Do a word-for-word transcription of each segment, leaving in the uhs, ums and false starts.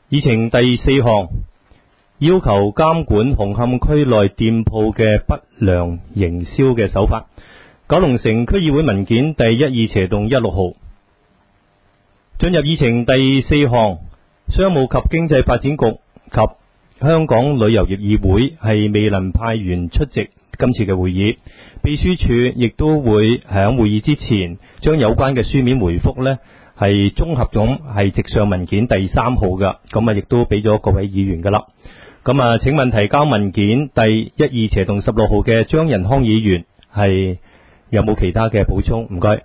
議程第四項，要求監管紅磡區內店鋪嘅不良營銷嘅手法。九龍城區議會文件第一二斜洞一六號。進入議程第四項，商務及經濟發展局及香港旅遊業議會係未能派員出席今次嘅會議，秘書處亦都會喺會議之前將有關嘅書面回覆呢係綜合咁係直上文件第三號㗎，咁啊亦都俾咗各位議員㗎啦。咁啊，請問提交文件第一二斜洞十六號嘅張仁康議員係有冇其他嘅補充？唔該。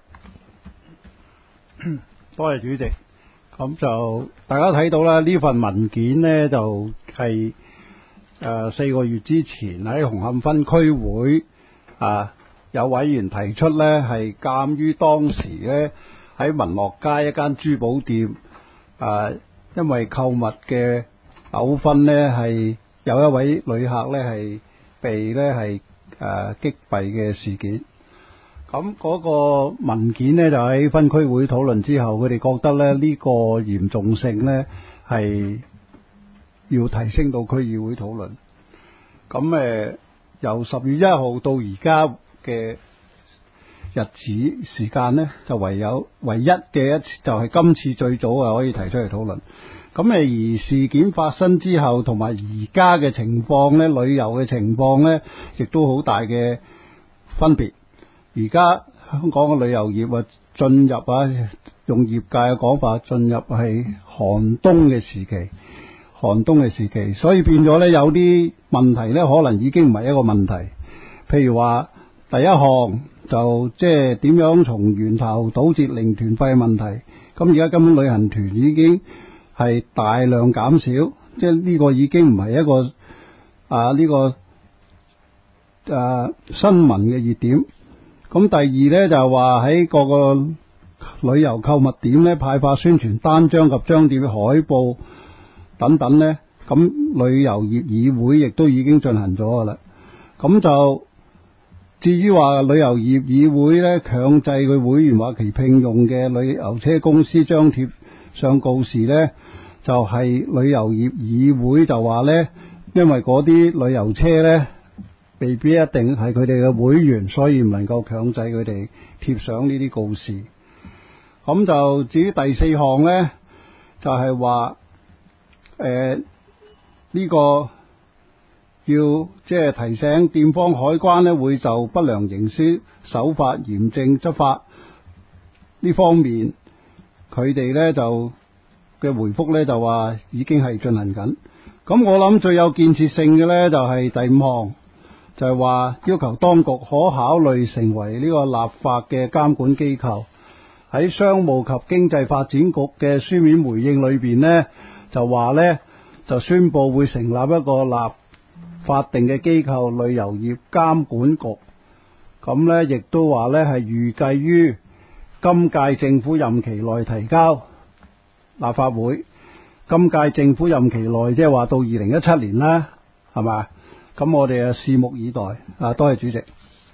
多謝主席。咁就大家睇到啦，呢份文件呢就係誒四個月之前喺紅磡分區會啊有委員提出呢，係鑑於當時呢喺民樂街一間珠寶店啊，因為購物嘅糾紛呢，係有一位旅客呢係被呢係誒擊斃嘅事件。咁嗰個文件呢，就喺分區會討論之後，佢哋覺得咧呢個嚴重性呢係要提升到區議會討論。咁誒由十月一號到而家嘅日子時間呢，就唯有唯一嘅一次就係今次最早啊可以提出嚟討論。咁誒而事件發生之後同埋而家嘅情況呢，旅遊嘅情況呢，亦都好大嘅分別。而家香港嘅旅遊業啊，進入啊，用業界嘅講法，進入係寒冬嘅時期，寒冬嘅時期，所以變咗呢，有啲問題呢，可能已經唔係一個問題。譬如話第一項就即係點樣從源頭堵截零團費問題，咁而家根本旅行團已經係大量減少，即係呢個已經唔係一個啊呢、呢個啊新聞嘅熱點。咁第二呢，就係話喺各個旅遊購物點呢，派發宣傳單張及張貼海報等等呢，咁旅遊業議會亦都已經進行咗噶啦。咁就至於話旅遊業議會呢，強制佢會員或其聘用嘅旅遊車公司張貼上告示呢，就係旅遊業議會就話呢，因為嗰啲旅遊車呢，未必一定係佢哋嘅會員，所以唔能夠強制佢哋貼上呢啲告示。咁就至於第四項呢，就係話誒呢個要即係提醒店方海關呢，會就不良營銷手法嚴正執法呢方面，佢哋呢就嘅回覆呢，就話已經係進行緊。咁我諗最有建設性嘅呢，就係第五項。就係話要求當局可考慮成為呢個立法嘅監管機構。喺商務及經濟發展局嘅書面回應裏邊呢，就話呢就宣布會成立一個立法定嘅機構——旅遊業監管局。咁呢亦都話呢係預計於今屆政府任期內提交立法會。今屆政府任期內即係話到二零一七年啦，係嘛？咁我哋啊，拭目以待。啊，多謝主席。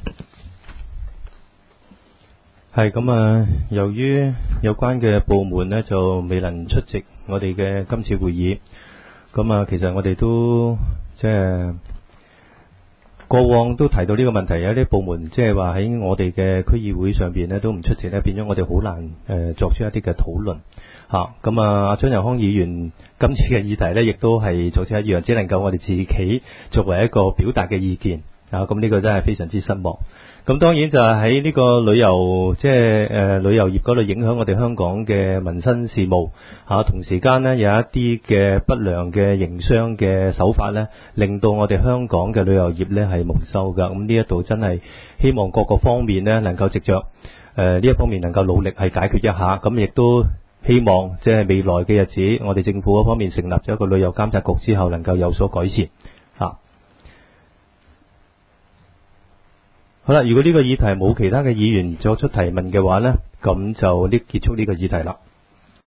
係咁啊，由於有關嘅部門呢就未能出席我哋嘅今次會議，咁啊，其實我哋都即係過往都提到呢個問題，有啲部門即係話喺我哋嘅區議會上邊呢都唔出席呢，變咗我哋好難誒、呃、作出一啲嘅討論。吓，咁啊，張仁康議員今次嘅議題呢，亦都係做出一樣，只能夠我哋自己作為一個表達嘅意見啊。咁呢個真係非常之失望。咁當然就係喺呢個旅遊即係誒旅遊業嗰度影響我哋香港嘅民生事務吓，同時間呢，有一啲嘅不良嘅營商嘅手法呢，令到我哋香港嘅旅遊業呢係蒙羞噶。咁呢一度真係希望各個方面呢，能夠藉着誒呢一方面能夠努力係解決一下，咁亦都希望即係未來嘅日子，我哋政府嗰方面成立咗一個旅遊監察局之後，能夠有所改善吓。好啦，如果呢個議題冇其他嘅議員作出提問嘅話呢，咁就呢結束呢個議題啦。